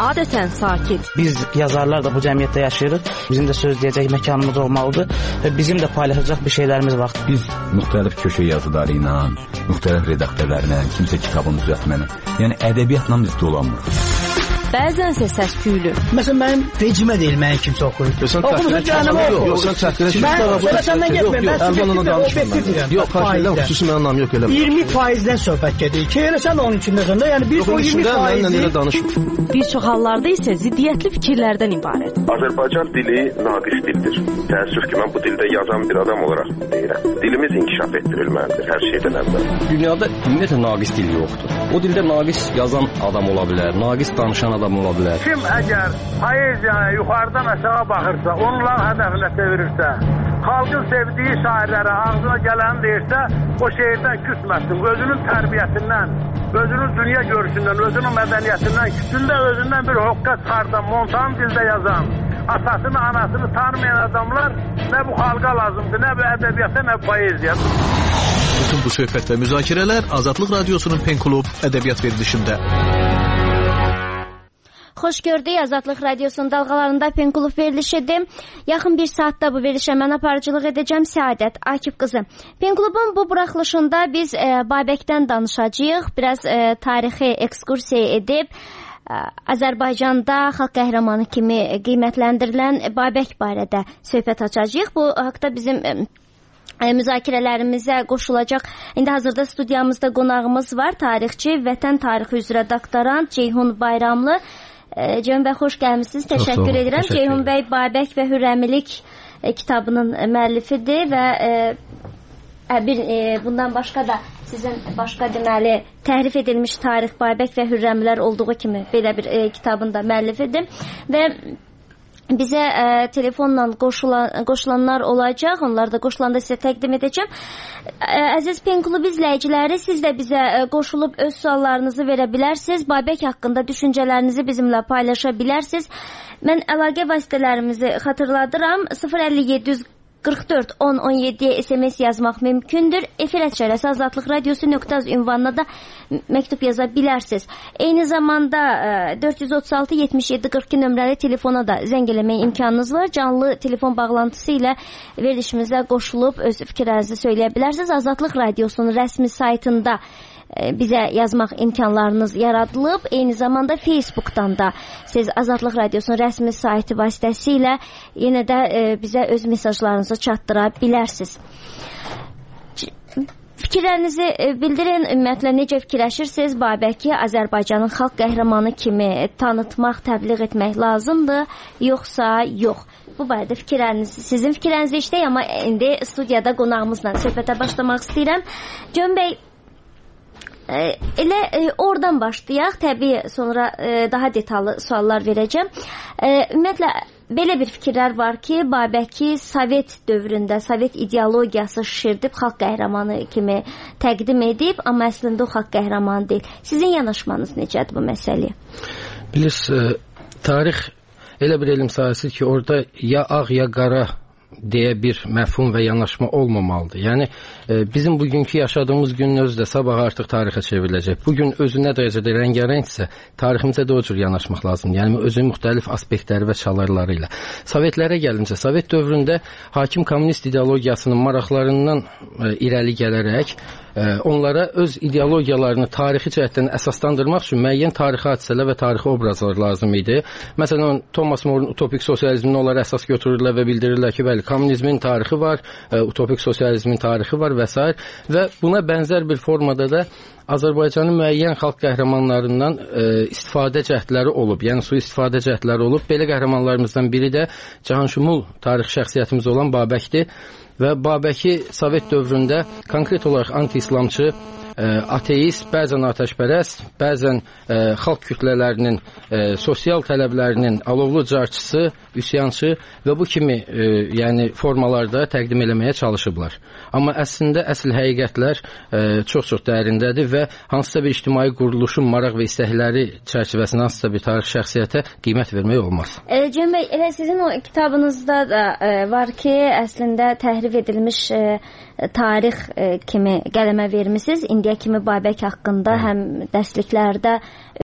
adətən sakit. Biz yazarlar da bu cəmiyyətdə yaşayırıq. Bizim də söz deyəcək məkanımız olmalıdır və bizim də paylaşacaq bir şeylərimiz var. Biz müxtəlif köşə yazıları ilə, müxtəlif redaktörlərlə, kimsə kitabını düzəltməni, yəni ədəbiyyatla biz dolanmırıq. Bəzənsə səs-küylü. Məsələn, mənim vecimə deyil, mənə kimsə oxuyur. Oxumusun canımı oxuyur. Yox, sən təhqilə çıxırsan. Mən səndən getməyim, mən sizə obyektiv. Yox, xarşıyla xüsusi mənim namı yox elə. 20%-dən söhbət gedir ki, elə sən onun içindəsən də, yəni bir o 20%. Bir çox hallarda isə ziddiyyətli fikirlərdən ibarət. Azərbaycan dili naqis dildir. Təəssüf ki, mən bu dildə yazan bir adam olaraq deyirəm. Dilimiz inkişaf etdirilməlidir hər şeydən əvvəl. Dünyada ümumiyyətlə naqis dil yoxdur. O dildə naqis yazan adam ola bilər, naqis danışan adam ola bilər. Kim əgər poeziyaya yuxarıdan aşağı baxırsa, onların hədəfinə çevirirsə, xalqın sevdiyi şairlərə ağzına gələni deyirsə, o şeirdən küsməsin. Özünün tərbiyəsindən, özünün dünya görüşündən, özünün mədəniyyətindən, küsündə özündən bir hoqqa çıxardan, montan dildə yazan, atasını, anasını tanımayan adamlar nə bu xalqa lazımdır, nə bu ədəbiyyata, nə bu poeziyaya. Bütün bu söhbət və müzakirələr Azadlıq Radiosunun Pen Klub ədəbiyyat verilişində. Xoş gördük, Azadlıq Radiosunun dalğalarında Pen Klub verilişidir. Yaxın bir saatda bu verilişə mən aparıcılıq edəcəm, Səadət Akif qızı. Pen Klubun bu buraxılışında biz Babəkdən danışacağıq, biraz tarixi ekskursiya edib, Azərbaycanda xalq qəhrəmanı kimi qiymətləndirilən Babək barədə söhbət açacağıq. Bu haqda bizim müzakirələrimizə qoşulacaq. İndi hazırda studiyamızda qonağımız var, tarixçi, Vətən tarixi üzrə doktorant Ceyhun Bayramlı. Ceyhun bəy, xoş gəlmişsiniz, təşəkkür edirəm. Ceyhun bəy Babək və Hürrəmilik kitabının müəllifidir və bundan başqa da sizin başqa deməli təhrif edilmiş tarix Babək və Hürrəmilər olduğu kimi belə bir kitabın da müəllifidir və bizə telefonla qoşulanlar olacaq. Onlar da qoşulanda sizə təqdim edəcəm. Əziz Pen Klub izləyiciləri, siz də bizə qoşulub öz suallarınızı verə bilərsiniz. Babək haqqında düşüncələrinizi bizimlə paylaşa bilərsiniz. Mən əlaqə vasitələrimizi xatırladıram. 050-744-10-17-yə SMS yazmaq mümkündür. Efir @azadlıqradiosu.az Azadlıq Radiosu ünvanına da məktub yaza bilərsiniz. Eyni zamanda 436-77-42 nömrəli telefona da zəng eləməyə imkanınız var. Canlı telefon bağlantısı ilə verilişimizə qoşulub öz fikirlərinizi söyləyə bilərsiniz. Azadlıq Radiosunun rəsmi saytında bizə yazmaq imkanlarınız yaradılıb. Eyni zamanda Facebook'dan da siz Azadlıq Radiosunun rəsmi sayti vasitəsilə yenə də bizə öz mesajlarınızı çatdıra bilərsiniz. Fikirlərinizi bildirin, ümumiyyətlə necə fikirləşirsiniz? Babəki Azərbaycanın xalq qəhrəmanı kimi tanıtmaq, təbliğ etmək lazımdır, yoxsa yox? Bu barədə fikirlərinizi, sizin fikirlərinizi işləyək, amma indi studiyada qonağımızla söhbətə başlamaq istəyirəm. Ceyhun bəy, elə oradan başlayaq, təbii sonra daha detallı suallar verəcəm. Ümumiyyətlə, belə bir fikirlər var ki, Babəki Sovet dövründə, Sovet ideologiyası şişirdib, xalq qəhrəmanı kimi təqdim edib, amma əslində o xalq qəhrəmanı deyil. Sizin yanaşmanız necədir bu məsələyə? Bilirsiniz, tarix elə bir elm sahəsidir ki, orada ya ağ, ya qara deyə bir məfhum və yanaşma olmamalıdır. Yəni, bizim bugünkü yaşadığımız günün özü də sabah artıq tarixə çevriləcək. Bugün özü nə dərəcədə rəngarəngsə, tariximizə də o cür yanaşmaq lazımdır. Yəni, özü müxtəlif aspektləri və çalarları ilə. Sovetlərə gəlincə, Sovet dövründə hakim kommunist ideologiyasının maraqlarından irəli gələrək, onlara öz ideologiyalarını tarixi cəhətdən əsaslandırmaq üçün müəyyən tarixi hadisələr və tarixi obrazlar lazım idi. Məsələn, Thomas More'un utopik sosializmini onlar əsas götürürlər və bildirirlər ki, bəli, kommunizmin tarixi var, utopik sosializmin tarixi var və s. Və buna bənzər bir formada da Azərbaycanın müəyyən xalq qəhrəmanlarından istifadə cəhdləri olub, yəni sui-istifadə cəhdləri olub. Belə qəhrəmanlarımızdan biri də cahanşumul tarixi şəxsiyyətimiz olan Babəkdir. Və Babəki Sovet dövründə konkret olaraq anti-İslamçı, ateist, bəzən atəşpərəst, bəzən xalq kütlələrinin sosial tələblərinin alovlu carçısı, üsyançı və bu kimi yəni formalarda təqdim eləməyə çalışıblar. Amma əslində əsl həqiqətlər çox-çox dərindədir və hansısa bir ictimai quruluşun maraq və istəkləri çərçivəsində hansısa bir tarix şəxsiyyətə qiymət vermək olmaz. Ceyhun bəy, elə sizin o kitabınızda da var ki, əslində təhrif edilmiş tarix kimi qələmə vermisiniz. İndiyə kimi Babək haqqında həm dərsliklərdə